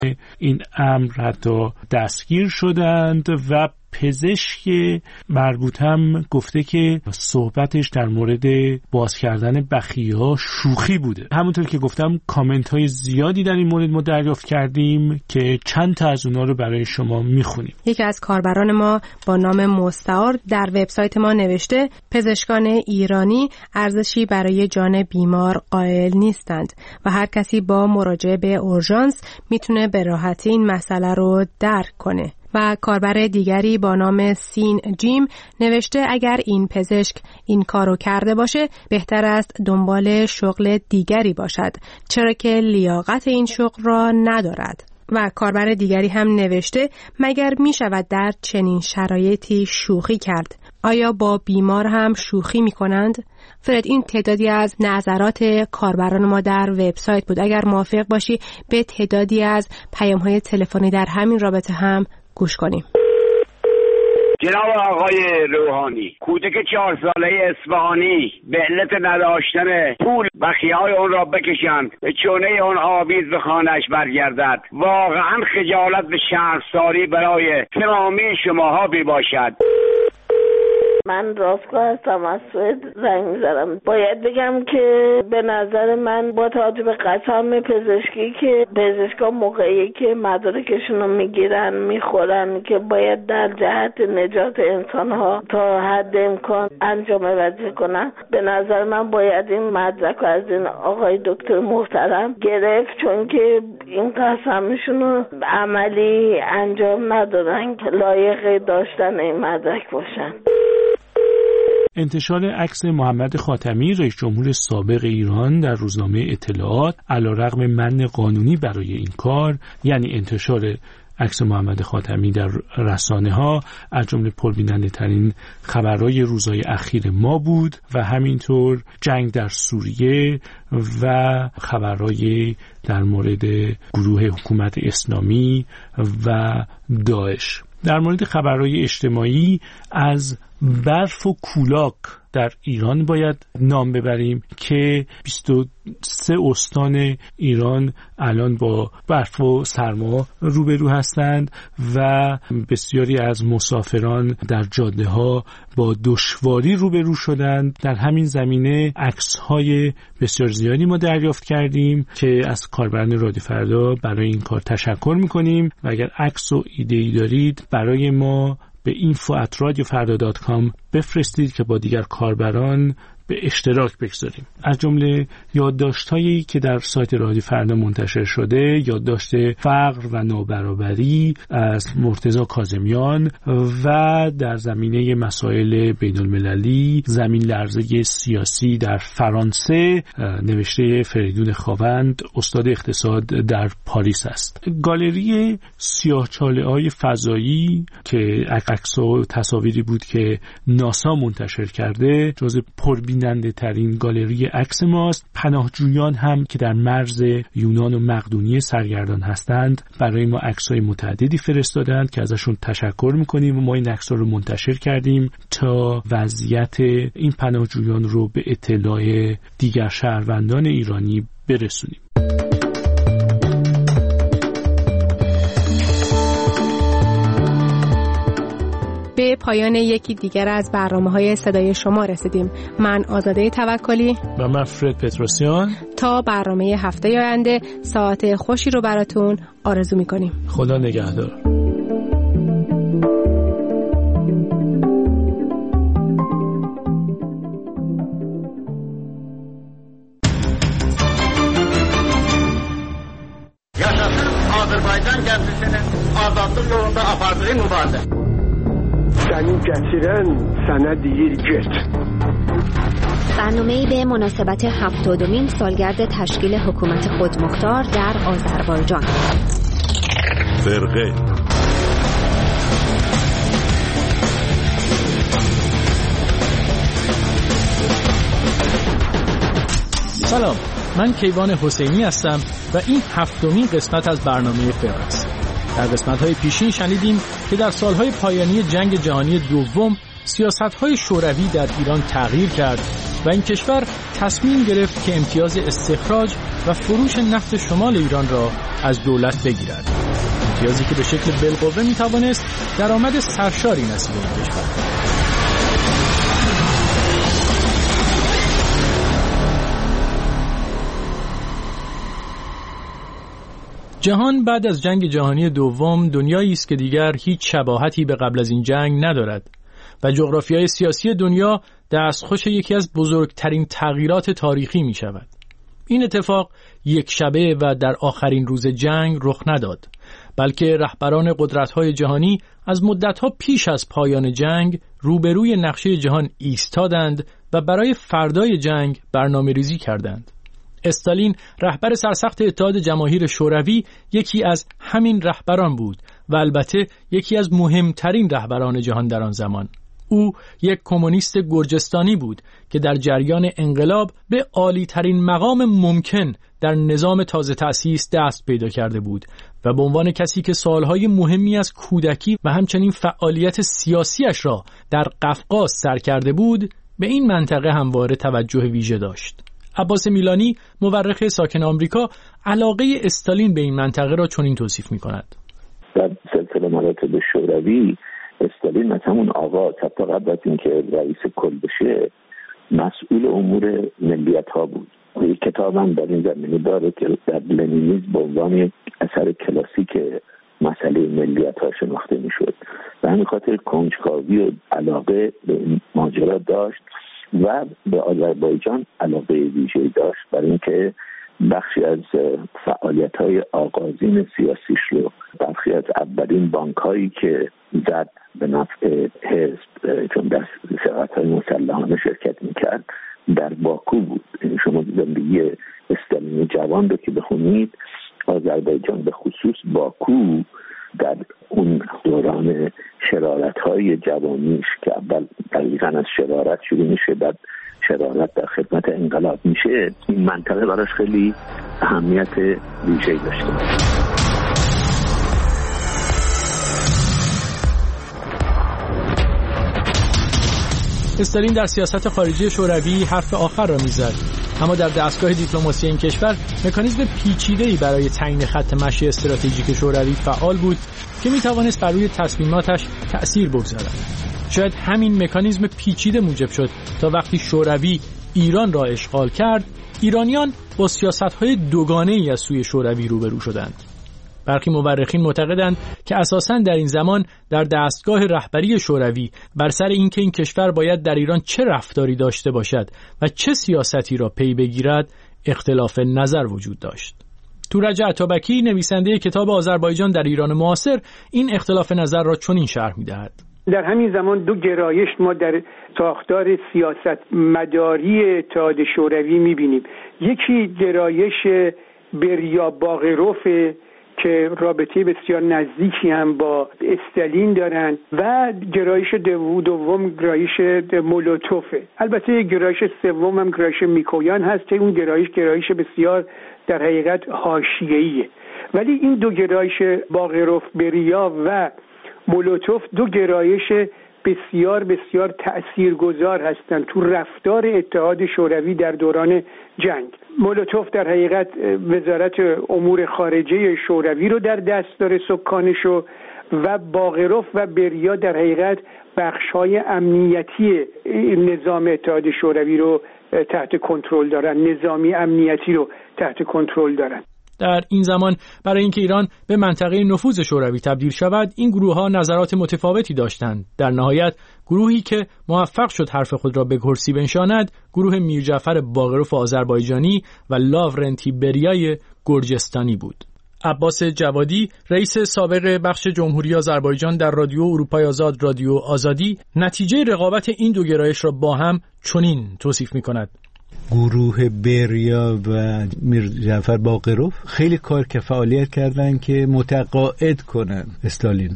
این امر حتی دستگیر شدند و پزشک مربوط هم گفته که صحبتش در مورد باز کردن بخیه‌ها شوخی بوده. همونطور که گفتم کامنت های زیادی در این مورد ما دریافت کردیم که چند تا از اونا رو برای شما میخونیم. یکی از کاربران ما با نام مستعار در وبسایت ما نوشته پزشکان ایرانی ارزشی برای جان بیمار قائل نیستند و هر کسی با مراجعه به اورژانس میتونه به راحتی این مسئله رو درک کنه. و کاربر دیگری با نام سین جیم نوشته اگر این پزشک این کارو کرده باشه بهتر است دنبال شغل دیگری باشد، چرا که لیاقت این شغل را ندارد. و کاربر دیگری هم نوشته مگر می شود در چنین شرایطی شوخی کرد؟ آیا با بیمار هم شوخی می کنند؟ فرد این تعدادی از نظرات کاربران ما در وبسایت بود. اگر موافق باشی به تعدادی از پیام‌های تلفنی در همین رابطه هم گوش کنیم. جناب آقای روحانی، کودک 4 ساله اصفهانی به علت نداشتن پول بخیه‌های اون را بکشند به چونه اون آویز به خانه‌اش برگردد. واقعا خجالت به شرمساری برای تمامی شماها بباشد. من راستگاه هستم، از سوئد زنگ می‌زنم. باید بگم که به نظر من با توجه به قسم پزشکی که پزشکا موقعی که مدارکشون رو میگیرن میخورن که باید در جهت نجات انسان‌ها تا حد امکان انجام وظیفه کنن، به نظر من باید این مدرک رو از این آقای دکتر محترم گرفت، چون که این قسمشون رو عملی انجام ندادن که لایق داشتن این مدرک باشن. انتشار عکس محمد خاتمی رئیس جمهور سابق ایران در روزنامه اطلاعات علیرغم منع قانونی برای این کار، یعنی انتشار عکس محمد خاتمی در رسانه‌ها، از جمله پربیننده ترین خبرهای روزهای اخیر ما بود و همینطور جنگ در سوریه و خبرهای در مورد گروه حکومت اسلامی و داعش. در مورد خبرهای اجتماعی از برف و کولاک در ایران باید نام ببریم که 23 استان ایران الان با برف و سرما روبرو هستند و بسیاری از مسافران در جاده ها با دشواری روبرو شدند. در همین زمینه عکس‌های بسیار زیادی ما دریافت کردیم که از کاربران رادیو فردا برای این کار تشکر می‌کنیم و اگر عکس و ایده‌ای دارید برای ما به info@radiofarda.com بفرستید که با دیگر کاربران به اشتراک بگذاریم. از جمله یادداشت‌هایی که در سایت رادیو فردا منتشر شده، یادداشت فقر و نابرابری از مرتضی کاظمیان و در زمینه مسائل بین‌المللی زمین لرزه سیاسی در فرانسه نوشته فریدون خاوند، استاد اقتصاد در پاریس است. گالری سیاه‌چاله‌های فضایی که عکس و تصاویری بود که ناسا منتشر کرده جزو پربیننده ترین گالری عکس ماست. پناهجویان هم که در مرز یونان و مقدونیه سرگردان هستند برای ما عکس‌های متعددی فرستادند که ازشون تشکر می‌کنیم و ما این عکس‌ها رو منتشر کردیم تا وضعیت این پناهجویان رو به اطلاع دیگر شهروندان ایرانی برسونیم. به پایان یکی دیگر از برنامه‌های صدای شما رسیدیم. من آزاده توکلی و من فرد پتروسیان تا برنامه هفته آینده ساعت خوشی رو براتون آرزو می‌کنیم. خدا نگهدار. Azərbaycan gənclərinin azadlıq yolunda apardığı mübarizə. Səni gətirən sənə deyir get. برنامه‌ای به مناسبت 70مین سالگرد تشکیل حکومت خودمختار در آذربایجان. فرقه سلام، من کیوان حسینی هستم و این 7مین قسمت از برنامه فرقه است. در قسمت‌های پیشین شنیدیم که در سالهای پایانی جنگ جهانی دوم سیاست‌های شوروی در ایران تغییر کرد و این کشور تصمیم گرفت که امتیاز استخراج و فروش نفت شمال ایران را از دولت بگیرد، امتیازی که به شکل بالقوه میتوانست درآمد سرشاری نصیب این کشور. جهان بعد از جنگ جهانی دوم دنیایی است که دیگر هیچ شباهتی به قبل از این جنگ ندارد و جغرافیای سیاسی دنیا دستخوش یکی از بزرگترین تغییرات تاریخی می شود. این اتفاق یک شبه و در آخرین روز جنگ رخ نداد، بلکه رهبران قدرت‌های جهانی از مدت‌ها پیش از پایان جنگ روبروی نقشه جهان ایستادند و برای فردای جنگ برنامه‌ریزی کردند. استالین رهبر سرسخت اتحاد جماهیر شوروی یکی از همین رهبران بود و البته یکی از مهمترین رهبران جهان در آن زمان. او یک کمونیست گرجستانی بود که در جریان انقلاب به عالی‌ترین مقام ممکن در نظام تازه تأسیس دست پیدا کرده بود و به عنوان کسی که سالهای مهمی از کودکی و همچنین فعالیت سیاسیش را در قفقاز سر کرده بود، به این منطقه همواره توجه ویژه داشت. عباس میلانی، مورخ ساکن آمریکا، علاقه استالین به این منطقه را چنین توصیف می‌کند. در سلسله مراتب شوروی استالین از همون آغاز حتی قبل از اینکه رئیس کل بشه مسئول امور ملیت‌ها بود. یک کتاب هم در این زمینه داره که در لنینیسم به عنوان اثر کلاسیک مسئله ملیت‌ها شناخته می‌شد. به همین خاطر کنجکاوی و علاقه به این ماجرا داشت و به آذربایجان علاقه ویژه‌ای داشت، برای اینکه بخشی از فعالیت‌های آغازین سیاسیش رو، بخشی از اولین بانک‌هایی که زد به نفع حزب، چون در سرقت‌های مسلحانه شرکت می‌کرد، در باکو بود. شما زندگی استالین جوان رو که بخونید، آذربایجان به خصوص باکو در اون دوران شرارت‌های جوانیش که اول دقیقاً از شرارت شروع میشه، بعد شرارت در خدمت انقلاب میشه، این منطقه براش خیلی اهمیت ویژه‌ای داشته. استالین در سیاست خارجی شوروی حرف آخر را میزد، اما در دستگاه دیپلماسی این کشور مکانیزم پیچیده‌ای برای تعیین خط مشی استراتژیک شوروی فعال بود که میتوانست بر روی تصمیماتش تأثیر بگذارد. شاید همین مکانیزم پیچیده موجب شد تا وقتی شوروی ایران را اشغال کرد، ایرانیان با سیاست‌های دوگانه‌ای از سوی شوروی روبرو شدند. برخی مورخین معتقدند که اساساً در این زمان در دستگاه رهبری شوروی بر سر اینکه این کشور باید در ایران چه رفتاری داشته باشد و چه سیاستی را پی بگیرد اختلاف نظر وجود داشت. تورج عطابکی، نویسنده کتاب آذربایجان در ایران معاصر، این اختلاف نظر را چنین شرح می‌دهد: در همین زمان دو گرایش ما در ساختار سیاست مداری اتحاد شوروی می‌بینیم. یکی گرایش بریا باغروف که رابطه بسیار نزدیکی هم با استالین دارن و گرایش دوم گرایش مولوتوفه. البته گرایش سوم هم گرایش میکویان هست که اون گرایش بسیار در حقیقت حاشیه‌ایه. ولی این دو گرایش باغروف بریا و مولوتوف دو گرایش بسیار بسیار تأثیرگذار هستند تو رفتار اتحاد شوروی در دوران جنگ. مولوتوف در حقیقت وزارت امور خارجه شوروی رو در دست داره، سکانشو، و باغروف و بریا در حقیقت بخش‌های امنیتی نظام اتحاد شوروی رو تحت کنترل دارن، نظامی امنیتی رو تحت کنترل دارن. در این زمان برای اینکه ایران به منطقه نفوذ شوروی تبدیل شود، این گروه‌ها نظرات متفاوتی داشتند. در نهایت گروهی که موفق شد حرف خود را به کرسی بنشاند، گروه میرجعفر باغروف آذربایجانی و لاورنتی بریای گرجستانی بود. عباس جوادی، رئیس سابق بخش جمهوری آذربایجان در رادیو اروپای آزاد، رادیو آزادی، نتیجه رقابت این دو گرایش را با هم چنین توصیف می‌کند: گروه بریا و میرجعفر باغروف خیلی کار که فعالیت کردن که متقاعد کنن استالینو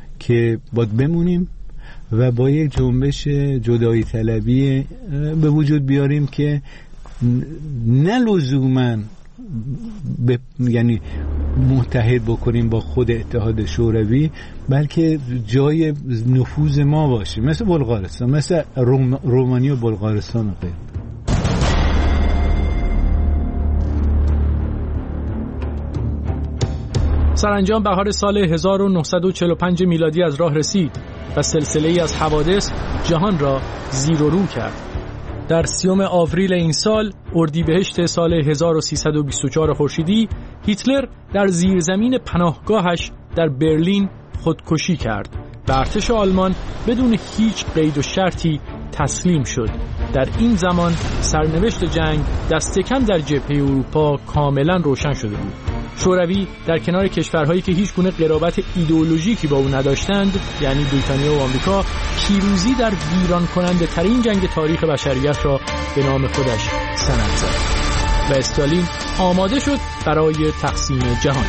که باید بمونیم و با یک جنبش جدایی طلبی به وجود بیاریم که نه لزوماً یعنی متحد بکنیم با خود اتحاد شوروی، بلکه جای نفوذ ما باشیم، مثل بلغارستان، مثل رومانی و بلغارستان و غیره. سرانجام بهار سال 1945 میلادی از راه رسید و سلسله‌ای از حوادث جهان را زیر و رو کرد. در 30 آوریل این سال، اردیبهشت سال 1324 خورشیدی، هیتلر در زیرزمین پناهگاهش در برلین خودکشی کرد و ارتش آلمان بدون هیچ قید و شرطی تسلیم شد. در این زمان سرنوشت جنگ دست کم در جبهه اروپا کاملا روشن شده بود. شوروی در کنار کشورهایی که هیچ گونه قرابت ایدئولوژیکی با او نداشتند، یعنی بریتانیا و آمریکا، پیروزی در ویران کننده ترین جنگ تاریخ بشریت را به نام خودش سند زد و استالین آماده شد برای تقسیم جهان.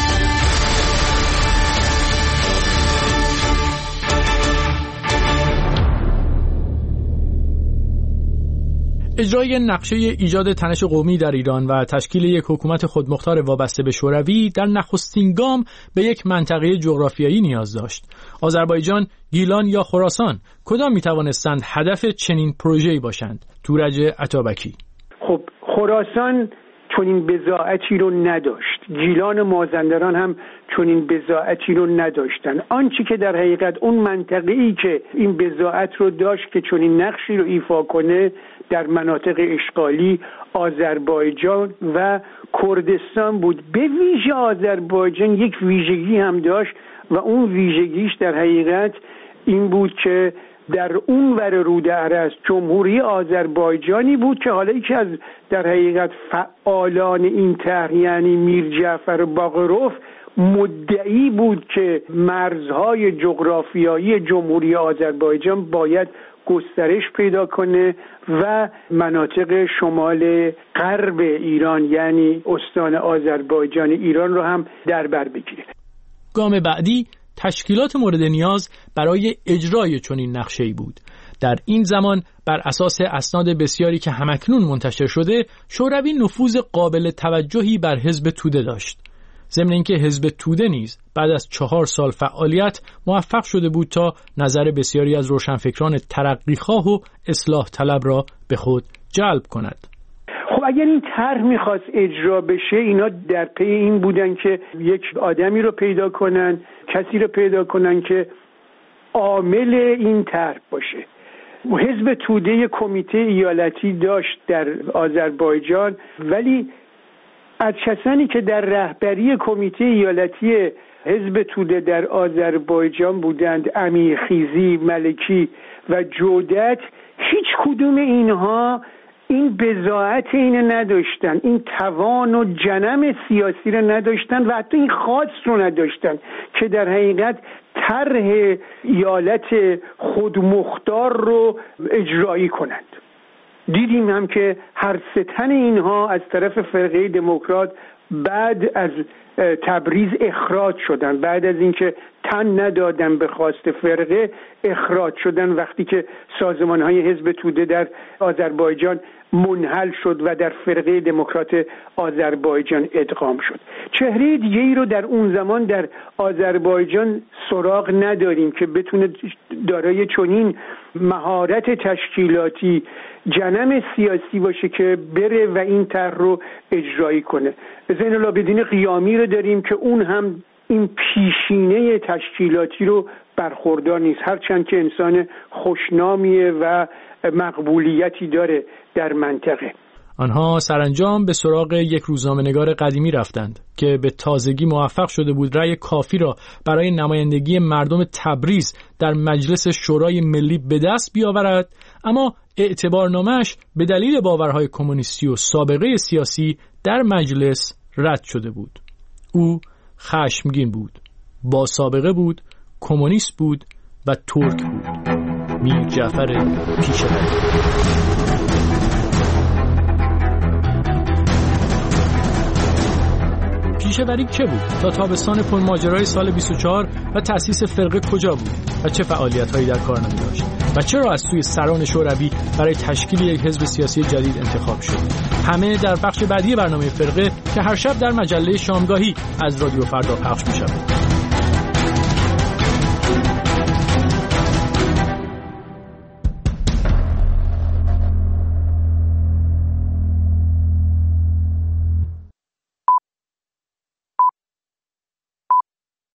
اجرای نقشه ایجاد تنش قومی در ایران و تشکیل یک حکومت خودمختار وابسته به شوروی در نخستین گام به یک منطقه جغرافیایی نیاز داشت. آذربایجان، گیلان یا خراسان کدام میتوانستند هدف چنین پروژه‌ای باشند؟ تورج عطابکی. خب خراسان چنین بضاعتی رو نداشت. گیلان و مازندران هم چنین بضاعتی رو نداشتن. آنچه که در حقیقت اون منطقه‌ای که این بضاعت رو داشت که چنین نقشی رو ایفا کنه در مناطق اشغالی آذربایجان و کردستان بود. به ویژه آذربایجان یک ویژگی هم داشت و اون ویژگیش در حقیقت این بود که در اون ور رود ارس جمهوری آذربایجانی بود که حالا یکی از در حقیقت فعالان این طرح یعنی میر جعفر باقروف مدعی بود که مرزهای جغرافیایی جمهوری آذربایجان باید گسترش پیدا کنه و مناطق شمال غرب ایران یعنی استان آذربایجان ایران رو هم در بر بگیره. گام بعدی تشکیلات مورد نیاز برای اجرای چنین نقشه‌ای بود. در این زمان بر اساس اسناد بسیاری که همکنون منتشر شده، شوروی نفوذ قابل توجهی بر حزب توده داشت. ضمن اینکه حزب توده نیز بعد از 4 سال فعالیت موفق شده بود تا نظر بسیاری از روشنفکران ترقیخواه و اصلاح طلب را به خود جلب کند. خب اگر این طرح میخواست اجرا بشه، اینا در پی این بودن که یک آدمی رو پیدا کنن، کسی رو پیدا کنن که عامل این طرح باشه. حزب توده کمیته ایالتی داشت در آذربایجان، ولی از کسانی که در رهبری کمیته ایالتی حزب توده در آذربایجان بودند، امیرخیزی، ملکی و جودت، هیچ کدوم اینها این بضاعت اینو نداشتن، این توان و جنم سیاسی رو نداشتن و حتی این خواست رو نداشتن که در حقیقت طرح ایالت خودمختار رو اجرایی کنند. دیدیم هم که هر سه تن اینها از طرف فرقه دموکرات بعد از تبریز اخراج شدن، بعد از اینکه تن ندادن به خواست فرقه اخراج شدن وقتی که سازمان‌های حزب توده در آذربایجان منحل شد و در فرقه دموکرات آذربایجان ادغام شد. چهره دیگه‌ای رو در اون زمان در آذربایجان سراغ نداریم که بتونه دارای چنین مهارت تشکیلاتی، جنم سیاسی باشه که بره و این طرح رو اجرایی کنه. زین العابدین قیامی رو داریم که اون هم این پیشینه تشکیلاتی رو برخوردار نیست، هرچند که انسان خوشنامیه و مقبولیتی داره در منطقه. آنها سرانجام به سراغ یک روزنامه‌نگار قدیمی رفتند که به تازگی موفق شده بود رأی کافی را برای نمایندگی مردم تبریز در مجلس شورای ملی به دست بیاورد، اما اعتبارنامه‌اش به دلیل باورهای کمونیستی و سابقه سیاسی در مجلس رد شده بود. او خشمگین بود، با سابقه بود، کمونیست بود و ترک بود. میر جعفر پیشوری. پیشوری چه بود؟ تا تابستان پرماجرای سال 24 و تأسیس فرقه کجا بود و چه فعالیت‌هایی در کار نمی داشت و چرا از سوی سران شوروی برای تشکیل یک حزب سیاسی جدید انتخاب شد؟ همه در بخش بعدی برنامه فرقه که هر شب در مجله شامگاهی از رادیو فردا پخش می‌شود.